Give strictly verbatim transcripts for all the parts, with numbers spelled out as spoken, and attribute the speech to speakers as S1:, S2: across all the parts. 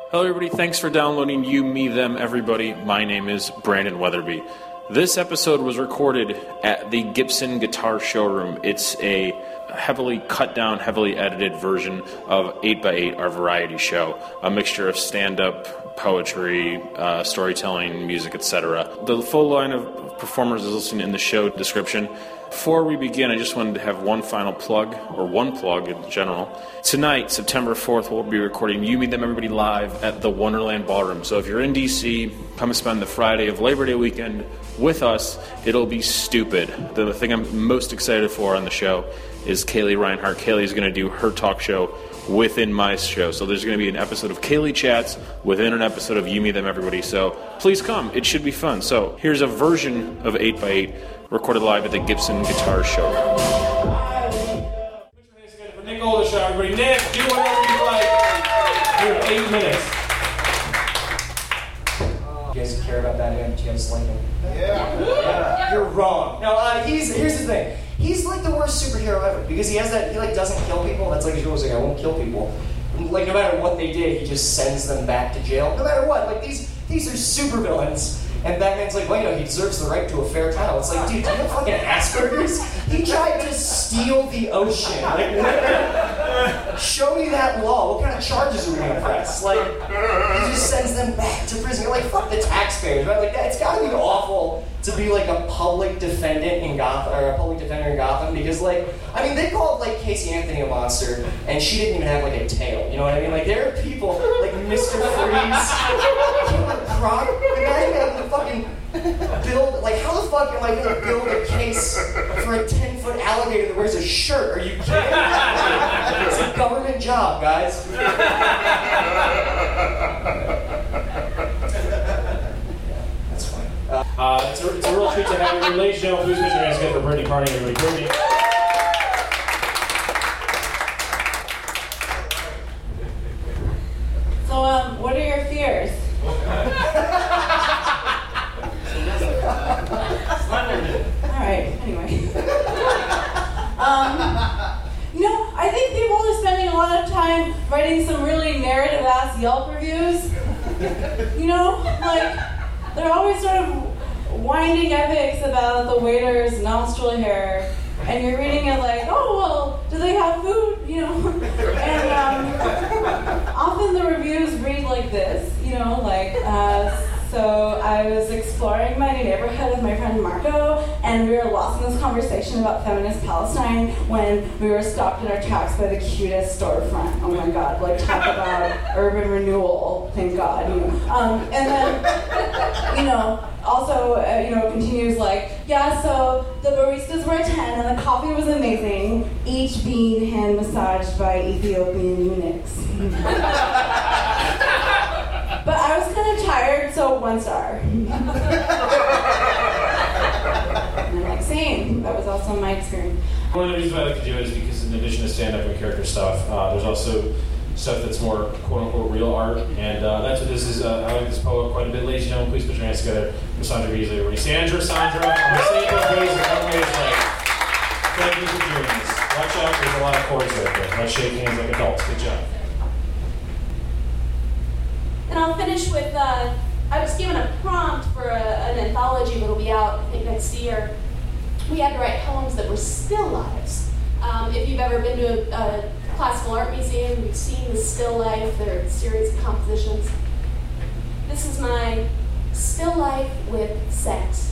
S1: Hello everybody, thanks for downloading You, Me, Them, Everybody. My name is Brandon Weatherby. This episode was recorded at the Gibson Guitar Showroom. It's a heavily cut down, heavily edited version of eight by eight, our variety show. A mixture of stand-up, poetry, uh, storytelling, music, et cetera. The full line of performers is listed in the show description. Before we begin, I just wanted to have one final plug, or one plug in general. Tonight, September fourth, we'll be recording You, Me, Them, Everybody live at the Wonderland Ballroom. So if you're in D C, come spend the Friday of Labor Day weekend with us. It'll be stupid. The thing I'm most excited for on the show is Kaylee Reinhardt. Kaylee's going to do her talk show within my show. So there's going to be an episode of Kaylee Chats within an episode of You, Me, Them, Everybody. So please come. It should be fun. So here's a version of eight by eight recorded live at the Gibson Guitar Showroom.
S2: Put your hands together for Nick Oldershaw, everybody. Nick, do whatever you like. You have eight minutes.
S3: You guys care about that him? Do you guys like him?
S4: Yeah.
S3: yeah. You're wrong. No, uh, he's here's the thing. He's like the worst superhero ever because he has that. He like doesn't kill people. That's like his rules. Like I won't kill people. Like no matter what they did, he just sends them back to jail. No matter what. Like these these are supervillains. And Batman's like, well, you know, he deserves the right to a fair trial. It's like, dude, do you have fucking Asperger's? He tried to steal the ocean. Like, show me that law. What kind of charges are we gonna press? Like, he just sends them back to prison. You're like, fuck the taxpayers, right? Like, that, it's gotta be awful to be like a public defendant in Gotham, or a public defender in Gotham, because like, I mean, they called like Casey Anthony a monster, and she didn't even have like a tail. You know what I mean? Like, there are people like Mister Freeze, Killer Croc. Imagine having to fucking build, like, how the fuck am I gonna build a case for a ten foot alligator that wears a shirt? Are you kidding? It's a government job, guys.
S2: Uh, it's, a, it's a real treat to have you. Ladies and gentlemen, please put your hands together for Brittany Carney, everybody. Brittany.
S5: So, um, what are your fears? Alright, anyway. um, you know, I think people are spending a lot of time writing some really narrative-ass Yelp reviews. You know, like, they're always sort of winding epics about the waiter's nostril hair, and you're reading it like, oh, well, do they have food? You know? And um, often the reviews read like this, you know, like, uh, so I was exploring my new neighborhood with my friend Marco, and we were lost in this conversation about feminist Palestine when we were stopped in our tracks by the cutest storefront. Oh my god, like talk about urban renewal, thank god. You know. Um, and then, you know, also, uh, you know, continues like, yeah, so the baristas were a ten and the coffee was amazing, each being hand massaged by Ethiopian eunuchs. But I was kind of tired, so one star. And I'm like, same. That was also my experience.
S2: One of the reasons why I like to do it is because in addition to stand-up and character stuff, uh, there's also stuff that's more quote-unquote real art, and uh, that's what this is. Uh, I like this poet quite a bit. Ladies and gentlemen, please put your hands together for Sandra Beasley. Everybody. Sandra, Sandra, I'm going to say it both ways, and one way is like, thank you for doing this. Watch out, there's a lot of chords right there. Let's shake hands like adults. Good job.
S6: And I'll finish with, uh, I was given a prompt for a, an anthology that'll be out, I think, next year. We had to write poems that were still lives. Um, if you've ever been to a, a classical art museum, you've seen the still life, they're a series of compositions. This is my still life with sex.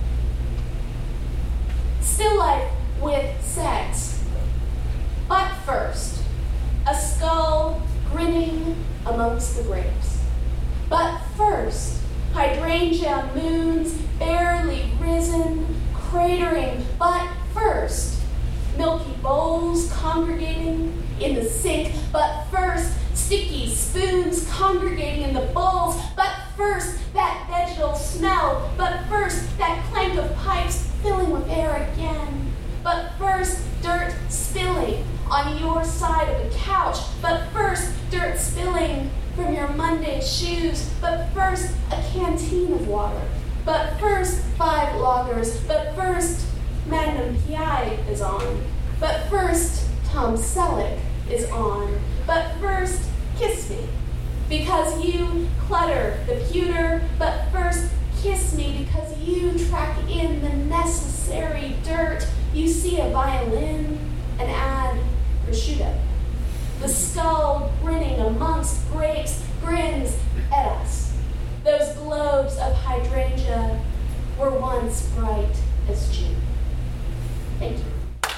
S6: Still life with sex. But first, a skull grinning amongst the grapes. But first, hydrangea moons barely risen, cratering. But first, milky bowls congregating in the sink. But first, sticky spoons congregating in the bowls. But first, that vegetal smell. But first, that clank of pipes filling with air again. But first, dirt spilling on your side of the couch. But first, dirt spilling from your Monday shoes. But first, a canteen of water. But first, five loggers. But first, Magnum P I is on. But first, Tom Selleck is on. But first, kiss me. because you clutter the pewter, but first kiss me because you track in the necessary dirt. You see a violin and add prosciutto. The skull grinning amongst grapes grins at us. Those globes of hydrangea were once bright as June. Thank you.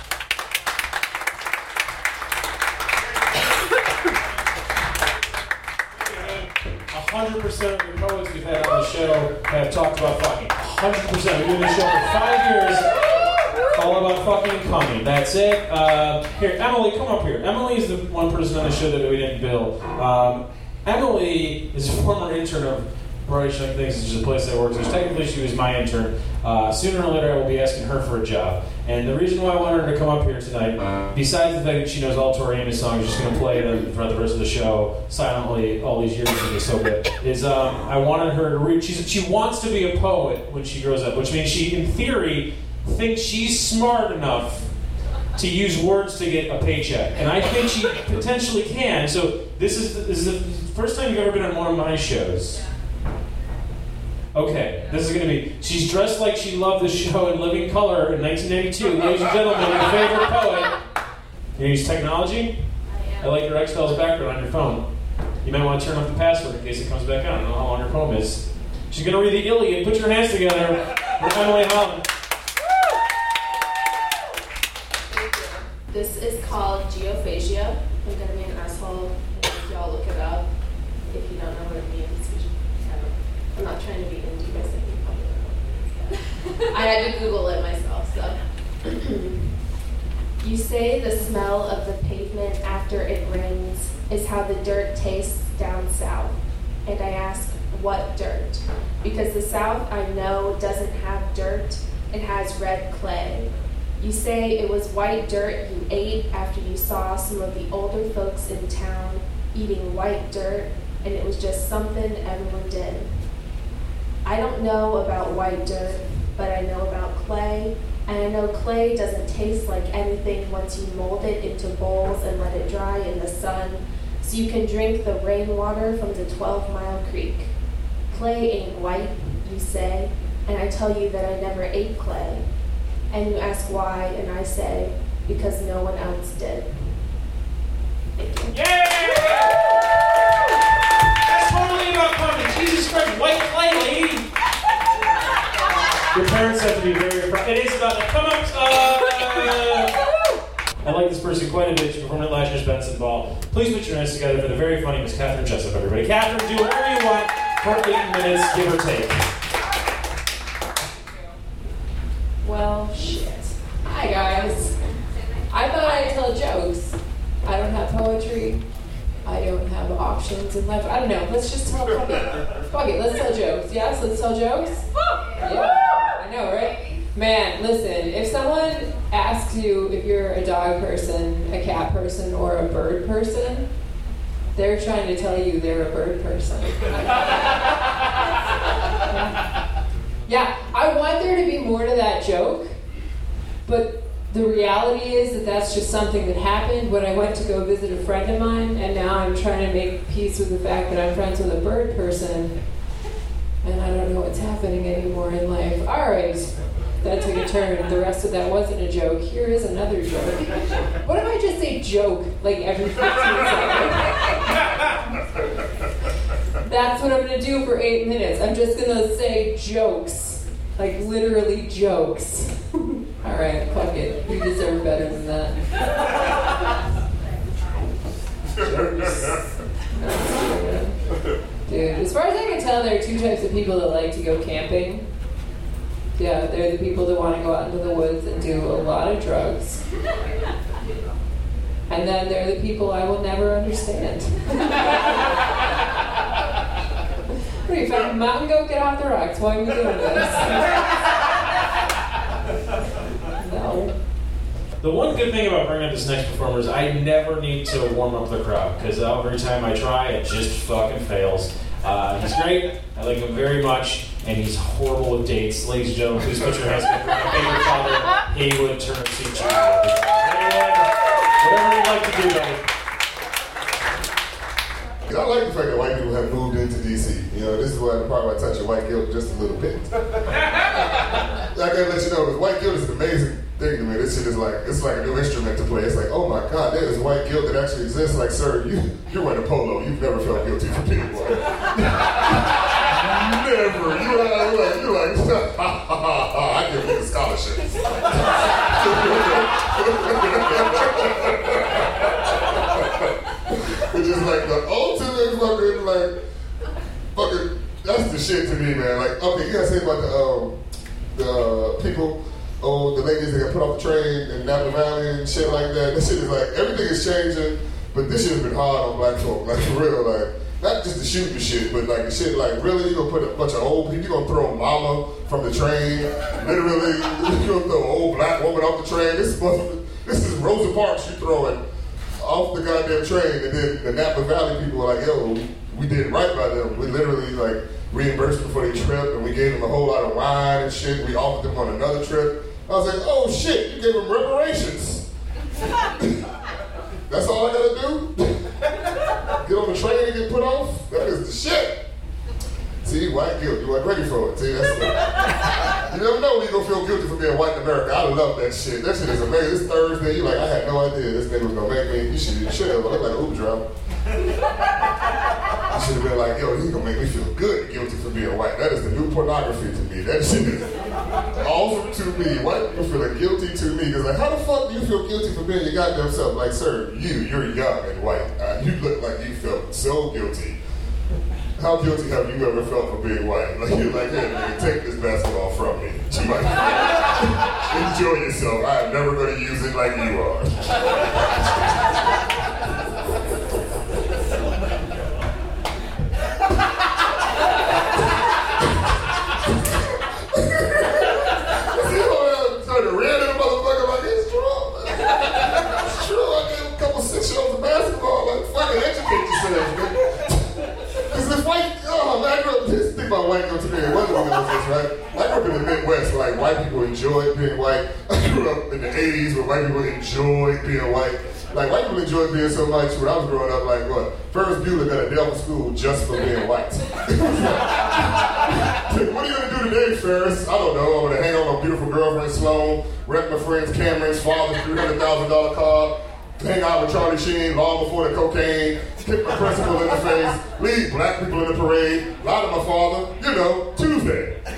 S2: one hundred percent of the poets we've had on the show have talked about fucking. one hundred percent. We've been doing this show for five years. All about fucking and coming. That's it. Uh, here, Emily, come up here. Emily is the one person on the show that we didn't bill. Um, Emily is a former intern of British Young Things, which is a place I worked, which technically she was my intern. Uh, sooner or later, I will be asking her for a job. And the reason why I wanted her to come up here tonight, besides the fact that she knows all Tori Amos songs, she's going to play them for the rest of the show silently all these years, and it's so good, is um, I wanted her to read. She's, she wants to be a poet when she grows up, which means she, in theory, thinks she's smart enough to use words to get a paycheck. And I think she potentially can. So this is, this is the first time you've ever been on one of my shows. Okay, this is going to be, she's dressed like she loved the show in Living Color in nineteen eighty-two. Ladies and gentlemen, your favorite poet. You use technology? I like your X-Files background on your phone. You might want to turn off the password in case it comes back on. I don't know how long your poem is. She's going to read the Iliad. Put your hands together for Emily Holland.
S6: This is called geophagia. I'm going to be an asshole if y'all look it up. If you don't know what it means, I'm not trying to be indie by saying you probably don't know what it means. I had to Google it myself, so. You say the smell of the pavement after it rains is how the dirt tastes down south. And I ask, what dirt? Because the South, I know, doesn't have dirt. It has red clay. You say it was white dirt you ate after you saw some of the older folks in town eating white dirt, and it was just something everyone did. I don't know about white dirt, but I know about clay, and I know clay doesn't taste like anything once you mold it into bowls and let it dry in the sun, so you can drink the rainwater from the twelve mile creek. Clay ain't white, you say, and I tell you that I never ate clay. And you ask why, and I say, because no one else did. Thank you.
S2: Yay! That's totally about comedy. Jesus Christ, white clay, lady! Your parents have to be very proud. It is about, come up, uh, I like this person quite a bit. She performed at last year's Benson Ball. Please put your hands together for the very funny Miss Catherine Jessup, everybody. Catherine, do whatever you want for eight minutes, give or take.
S4: Well, shit. Hi, guys. I thought I'd tell jokes. I don't have poetry. I don't have options in life. I don't know. Let's just tell fuck it. Fuck it. Let's tell jokes. Yes, let's tell jokes. Yeah. I know, right? Man, listen. If someone asks you if you're a dog person, a cat person, or a bird person, they're trying to tell you they're a bird person. Yeah, I want there to be more to that joke, but the reality is that that's just something that happened when I went to go visit a friend of mine, and now I'm trying to make peace with the fact that I'm friends with a bird person, and I don't know what's happening anymore in life. All right, that took a turn. The rest of that wasn't a joke. Here is another joke. What if I just say joke like every fifteen seconds? That's what I'm going to do for eight minutes. I'm just going to say jokes. Like, literally jokes. All right, fuck it. You deserve better than that. Jokes. Dude, as far as I can tell, there are two types of people that like to go camping. Yeah, they're the people that want to go out into the woods and do a lot of drugs. And then they're the people I will never understand. What are you, found a mountain goat? Get off the rocks. Why are we doing this? No.
S2: The one good thing about bringing up this next performer is I never need to warm up the crowd, because every time I try, it just fucking fails. Uh, he's great. I like him very much, and he's horrible with dates. Ladies and gentlemen, please put your hands together for my favorite father, Haywood Turnipseed Child. Anyone, whatever you'd like to do, buddy.
S7: Because I like the fact that white people have moved into D C. You know, this is why the part where I touch your white guilt just a little bit. I gotta let you know, because white guilt is an amazing thing to me. This shit is like, it's like a new instrument to play. It's like, oh my God, there is white guilt that actually exists. Like, sir, you, you're wearing a polo. You've never felt guilty for being white. Never. You're like, you're like, you're like ha, ha, ha, ha, I give you the scholarship. It's just like the ultimate fucking, like, fucking, that's the shit to me, man. Like, okay, you gotta say about the, um, the people, oh, the ladies that got put off the train in Napa Valley and shit like that. This shit is like, everything is changing, but this shit has been hard on black folk, like, for real, like, not just the shooting shit, but like the shit, like, really, you gonna put a bunch of old people, you gonna throw mama from the train, literally, you gonna throw an old black woman off the train. This is, this is Rosa Parks you throwing off the goddamn train, and then the Napa Valley people were like, yo, we did right by them. We literally, like, reimbursed them for their trip, and we gave them a whole lot of wine and shit. We offered them on another trip. I was like, oh shit, you gave them reparations. That's all I gotta do? Get on the train and get put off? That is the shit. See, white guilt, you weren't ready for it. See, that's the, you never know when you're gonna feel guilty for being white in America. I love that shit. That shit is amazing. It's Thursday, you're like, I had no idea this nigga was gonna make me. You should, you should have looked like an Uber driver. You should have been like, yo, he's gonna make me feel good guilty for being white. That is the new pornography to me. That shit is awesome to me. White people feeling guilty to me. Because like, how the fuck do you feel guilty for being your goddamn self? Like, sir, you, you're young and white. Uh, you look like you felt so guilty. How guilty have you ever felt for being white? Like, you're like, hey, man, take this basketball from me. You might enjoy yourself. I am never going to use it like you are. White girl to me, it wasn't one of those, right? I grew up in the Midwest where like white people enjoyed being white. I grew up in the eighties where white people enjoyed being white. Like white people enjoyed being so much when I was growing up, like what? Ferris Bueller got a Delta school just for being white. Like, what are you gonna do today, Ferris? I don't know. I'm gonna hang on my beautiful girlfriend Sloan, wreck my friend's Cameron's father's three hundred thousand dollar car, hang out with Charlie Sheen long before the cocaine, kick my principal in the face, lead black people in the parade, lie to my father, you know, Tuesday. It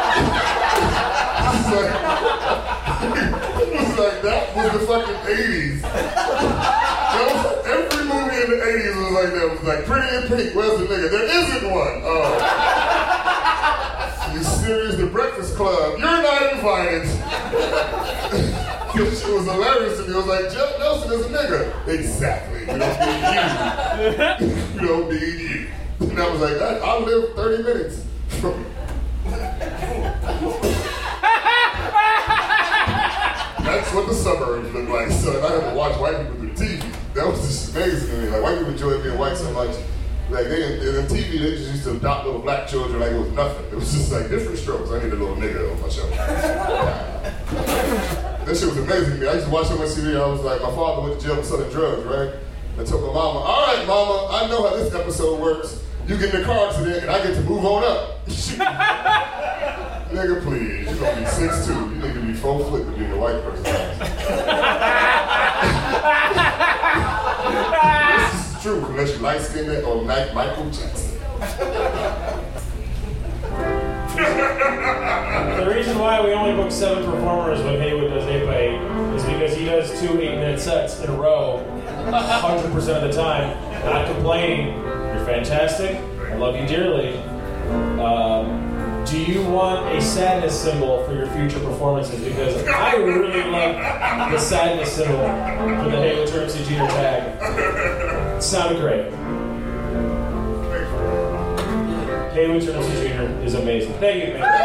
S7: was like, it was like, that was the fucking eighties. That was, every movie in the eighties was like that. It was like, Pretty in Pink, where's the nigga? There isn't one. Oh. You serious? The Breakfast Club, you're not invited. It was hilarious to me. It was like, Jeff Nelson is a nigga. Exactly. We don't need you. We don't need you. And I was like, I, I lived thirty minutes from That's what the suburbs look like. So I had to watch white people through T V. That was just amazing to me. Like, white people enjoy being white so much. Like, they, in T V, they just used to adopt little black children like it was nothing. It was just like different strokes. I need a little nigga on my show. That shit was amazing to me. I used to watch on my T V. I was like, my father went to jail for selling drugs, right? I told my mama, all right, mama, I know how this episode works. You get in the car accident and I get to move on up. Nigga, please. You're going to be six two. You need to be full flip to be a white person. This is true, unless you're light-skinned or like Michael Jackson.
S2: The reason why we only book seven performers when Haywood does eight by eight is because he does two eight-minute sets in a row, one hundred percent of the time. Not complaining. You're fantastic. I love you dearly. Um, do you want a sadness symbol for your future performances? Because I really like the sadness symbol for the Haywood Turnipseed Junior tag. It sounded great. Haywood Turnipseed Junior is amazing. Thank you, man.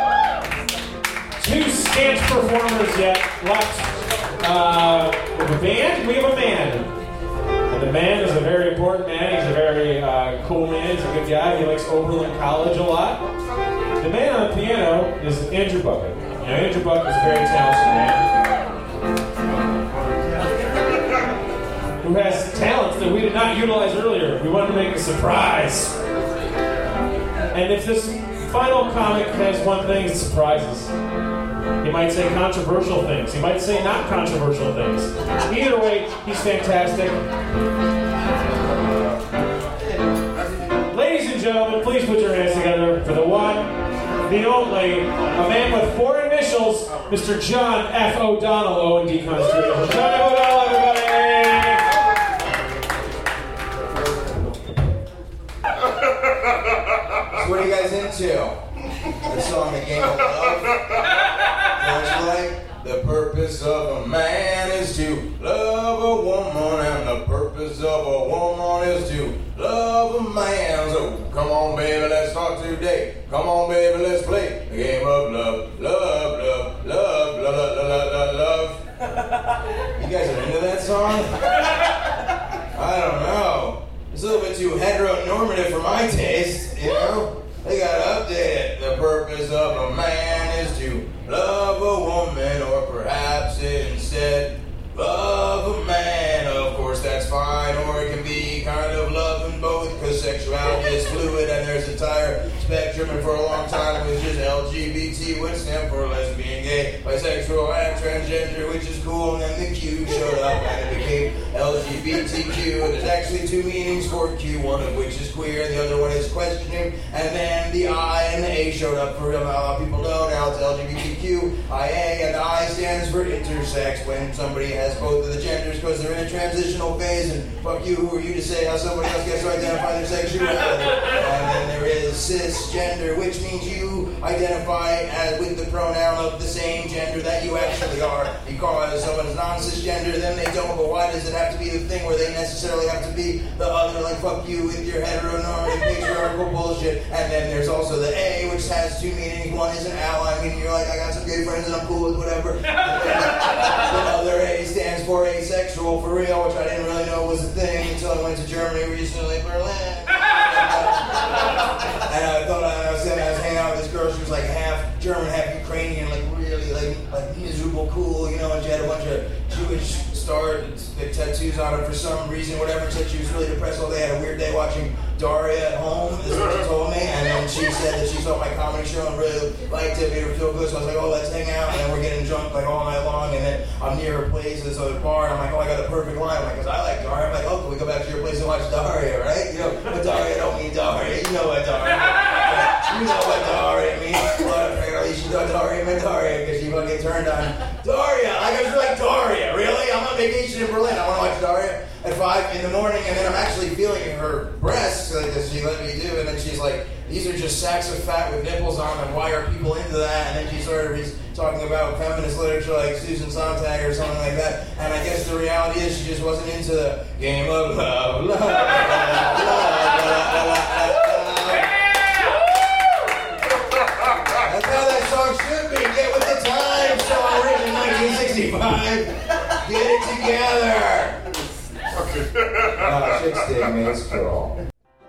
S2: Two scant performers yet left. Uh, we have a band. We have a man. And the man is a very important man. He's a very uh, cool man. He's a good guy. He likes Oberlin College a lot. The man on the piano is Andrew Bucket. Now, Andrew Bucket is a very talented man who has talents that that we did not utilize earlier. We wanted to make a surprise. And if this final comic has one thing, it's surprises. He might say controversial things. He might say not controversial things. Either way, he's fantastic. Ladies and gentlemen, please put your hands together for the one, the only, a man with four initials, Mister John F. O'Donnell, O and D Constitution. John F. O'Donnell, everybody!
S8: So what are you guys into? The song The Game of Love? Sounds like the purpose of a man is to love a woman, and the purpose of a woman is to love a man. So come on, baby, let's start today. Come on, baby, let's play the game of love, love, love, love, love, love, love, love. You guys are into that song? I don't know. It's a little bit too heteronormative for my taste, you know? They gotta update it. The purpose of a man is to love a woman, or perhaps instead love a man. Of course, that's fine, or it can be kind of loving both, because sexuality is fluid and there's an entire spectrum, and for a long time it was just L G B T, which stands for lesbian, gay, bisexual, and transgender, which is cool, and then the Q showed up and it became L G B T Q, and there's actually two meanings for Q, one of which is queer, and the other one is questioning, and then the I and the A showed up for a lot of people know, now it's L G B T Q I A, and the I stands for intersex, when somebody has both of the genders, because they're in a transitional phase, and fuck you, who are you to say how somebody else gets to identify their sexuality? And then there is cisgender, which means you identify as with the pronoun of the same gender that you actually are, because someone's non-cisgender, then they don't, but why does it have to be the thing where they necessarily have to be the other, like fuck you with your heteronormative patriarchal bullshit? And then there's also the A, which has two meanings. One is an ally, meaning you're like, I got some gay friends and I'm cool with whatever. And then the other A stands for asexual, for real, which I didn't really know was a thing until I went to Germany recently, Berlin. And I thought I was, I was hanging out with this girl, she was like half German, half Ukrainian, like really like like miserable, cool, you know, and she had a bunch of Jewish stars, big tattoos on her for some reason, whatever. She said she was really depressed all day, had a weird day watching Daria at home, is what she told me, and then she said that she saw my comedy show and really liked it, made her feel good, so I was like, oh, let's hang out, and then we're getting drunk like all night long, and then I'm near her place, this other bar, and I'm like, oh, I got the perfect line, I'm like, because I like Daria, I'm like, oh, can we go back to your place and watch Daria, right? You know, but Daria don't mean Daria, you know what Daria means. You know what Daria means. Well, apparently she thought Daria meant Daria, because she fucking turned on Daria, like I was like, Daria, really? I'm on vacation in Berlin, I want to watch Daria at five in the morning, and then I'm actually feeling her breasts, like as she let me do, and then she's like, these are just sacks of fat with nipples on them, why are people into that? And then she started talking about feminist literature like Susan Sontag or something like that, and I guess the reality is she just wasn't into the game of love, love, love, love, love, love. That's how that song should be, get with the times, song written in nineteen sixty-five, get it together. Uh, chicks dig me, it's cool.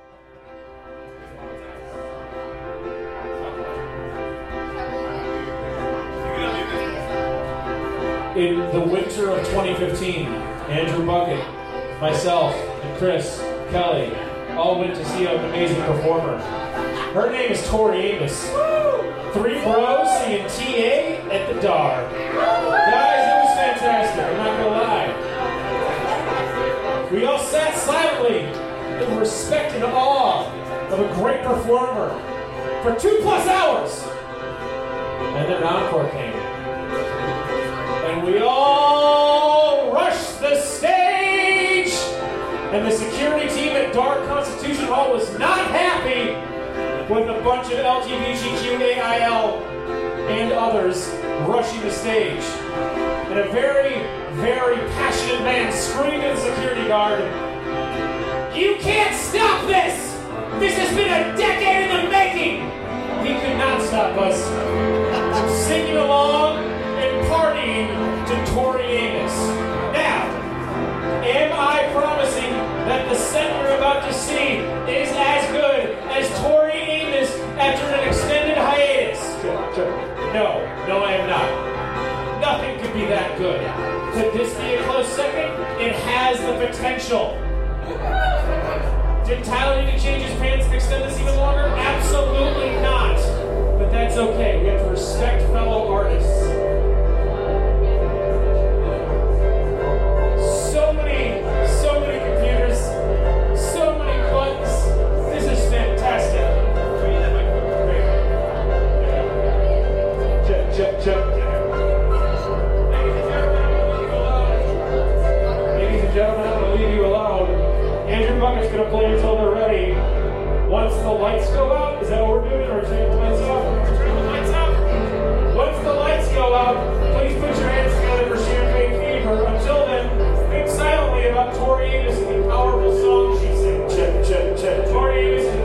S2: In the winter of twenty fifteen, Andrew Bucket, myself, and Chris Kelly all went to see an amazing performer. Her name is Tori Amos. Three bros singing T A at the Dar. Guys, it was fantastic, I'm not gonna lie. We all sat silently in respect and awe of a great performer for two plus hours. And then an encore came. And we all rushed the stage. And the security team at Dark Constitution Hall was not happy with a bunch of L G B T Q A I L and others rushing the stage. And a very, very passionate man screamed at the security guard, "You can't stop this! This has been a decade in the making!" He could not stop us from singing along and partying to Tori Amos. Now, am I promising that the set we're about to see is as good as Tori Amos after an extended hiatus? No, no I am not. Nothing could be that good. Could this be a close second? It has the potential. Tyler need to change his pants and extend this even longer? Absolutely not. But that's okay. We have to respect fellow artists. So many, so many computers, so many buttons. This is fantastic. Check, check, check. Ladies and gentlemen, I'm going to leave you alone. Andrew Bucket's going to play until they're ready. Once the lights go out, is that what we're doing? Or turning the lights off? Turn the lights off. Once the lights go out, please put your hands together for Champagne Fever. Until then, think silently about Tori Amos and the powerful song she sings. Check, check, check. Tori Amos